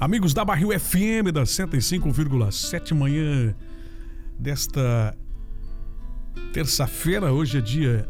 Amigos da Barril FM da 105,7, manhã desta terça-feira, hoje é dia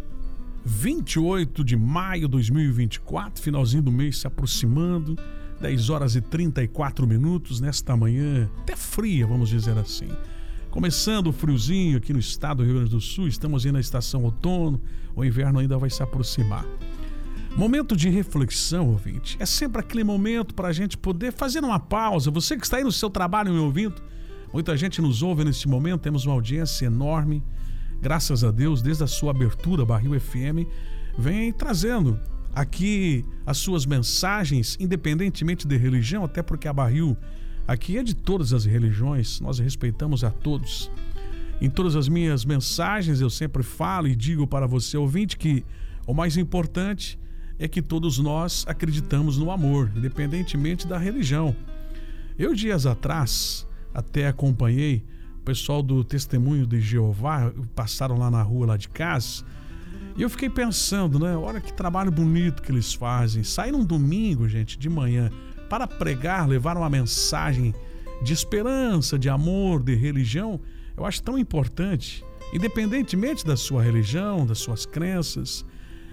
28 de maio de 2024, finalzinho do mês se aproximando, 10 horas e 34 minutos, nesta manhã até fria, vamos dizer assim. Começando o friozinho aqui no estado do Rio Grande do Sul, estamos aí na estação outono, o inverno ainda vai se aproximar. Momento de reflexão, ouvinte, é sempre aquele momento para a gente poder fazer uma pausa. Você que está aí no seu trabalho me ouvindo, muita gente nos ouve neste momento, temos uma audiência enorme, graças a Deus, desde a sua abertura, Barril FM, vem trazendo aqui as suas mensagens, independentemente de religião, até porque a Barril aqui é de todas as religiões, nós respeitamos a todos. Em todas as minhas mensagens eu sempre falo e digo para você, ouvinte, que o mais importante é que todos nós acreditamos no amor, independentemente da religião. Eu, dias atrás, até acompanhei o pessoal do Testemunho de Jeová, passaram lá na rua lá de casa, e eu fiquei pensando, né? Olha que trabalho bonito que eles fazem. Sair num domingo, gente, de manhã, para pregar, levar uma mensagem de esperança, de amor, de religião, eu acho tão importante, independentemente da sua religião, das suas crenças.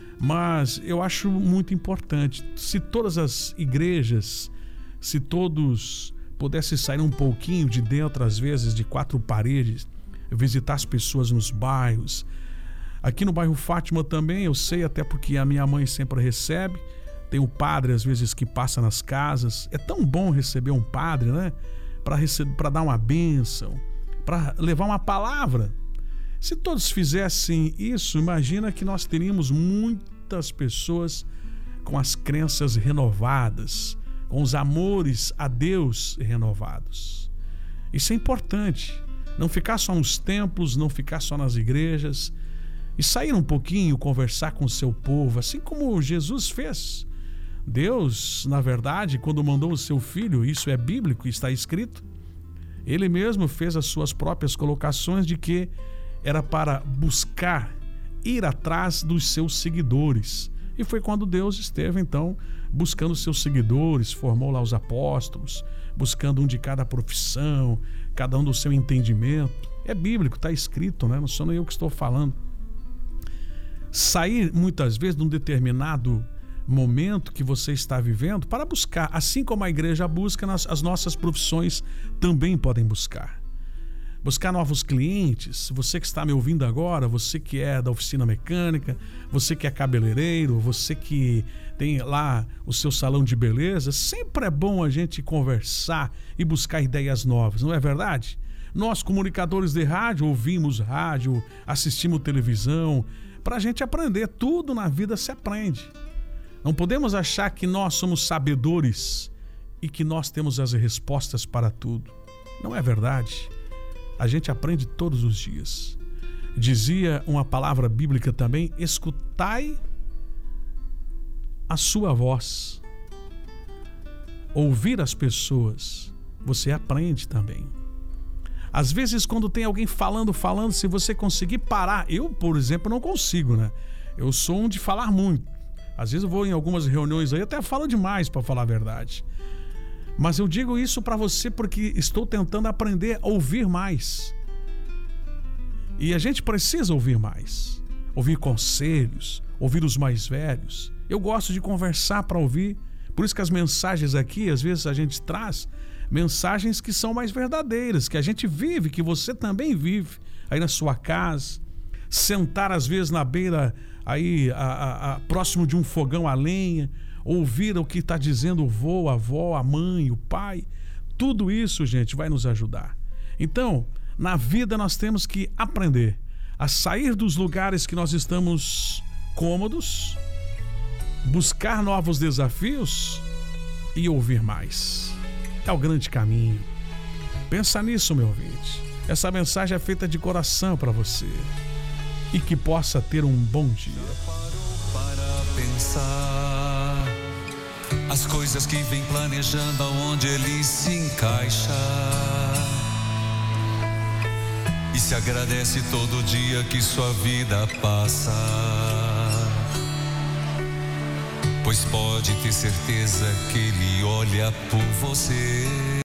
Mas eu acho muito importante, se todas as igrejas, se todos pudessem sair um pouquinho de dentro, às vezes, de quatro paredes, visitar as pessoas nos bairros. Aqui no bairro Fátima também, eu sei, até porque a minha mãe sempre recebe, tem o padre às vezes que passa nas casas. É tão bom receber um padre, né? Para dar uma bênção, para levar uma palavra. Se todos fizessem isso, imagina que nós teríamos muitas pessoas com as crenças renovadas, com os amores a Deus renovados. Isso é importante, não ficar só nos templos, não ficar só nas igrejas, e sair um pouquinho, conversar com o seu povo, assim como Jesus fez. Deus, na verdade, quando mandou o seu filho, isso é bíblico, está escrito, ele mesmo fez as suas próprias colocações de que era para buscar, ir atrás dos seus seguidores. E foi quando Deus esteve, então, buscando seus seguidores, formou lá os apóstolos, buscando um de cada profissão, cada um do seu entendimento. É bíblico, está escrito, né? Não sou nem eu que estou falando. Sair, muitas vezes, de um determinado momento que você está vivendo para buscar, assim como a igreja busca, as nossas profissões também podem buscar. Buscar novos clientes, você que está me ouvindo agora, você que é da oficina mecânica, você que é cabeleireiro, você que tem lá o seu salão de beleza, sempre é bom a gente conversar e buscar ideias novas, não é verdade? Nós, comunicadores de rádio, ouvimos rádio, assistimos televisão, para a gente aprender, tudo na vida se aprende. Não podemos achar que nós somos sabedores e que nós temos as respostas para tudo. Não é verdade. A gente aprende todos os dias. Dizia uma palavra bíblica também, escutai a sua voz. Ouvir as pessoas, você aprende também. Às vezes, quando tem alguém falando, se você conseguir parar, eu, por exemplo, não consigo, né? Eu sou um de falar muito. Às vezes eu vou em algumas reuniões aí, até falo demais, para falar a verdade. Mas eu digo isso para você porque estou tentando aprender a ouvir mais. E a gente precisa ouvir mais. Ouvir conselhos, ouvir os mais velhos. Eu gosto de conversar para ouvir. Por isso que as mensagens aqui, às vezes a gente traz mensagens que são mais verdadeiras, que a gente vive, que você também vive aí na sua casa. Sentar às vezes na beira, aí próximo de um fogão a lenha, ouvir o que está dizendo o vô, a avó, a mãe, o pai. Tudo isso, gente, vai nos ajudar. Então, na vida nós temos que aprender a sair dos lugares que nós estamos cômodos, buscar novos desafios e ouvir mais. É o grande caminho. Pensa nisso, meu ouvinte. Essa mensagem é feita de coração para você. E que possa ter um bom dia. Para pensar as coisas que vem planejando, aonde ele se encaixa, e se agradece todo dia que sua vida passa, pois pode ter certeza que Ele olha por você.